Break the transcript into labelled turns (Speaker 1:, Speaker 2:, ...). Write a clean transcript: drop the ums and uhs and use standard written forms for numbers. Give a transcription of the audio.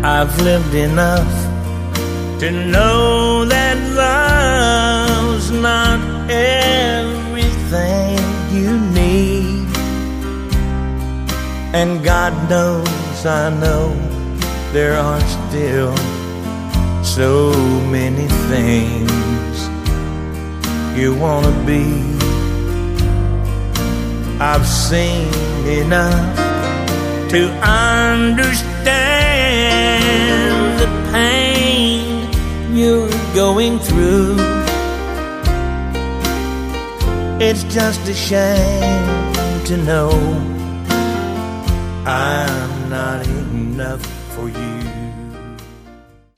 Speaker 1: I've lived enough to know that love's not everything you need. And God knows I know there are still so many things you wanna be. I've seen enough to understand the pain you're going through. It's just a shame to know I'm not enough for you.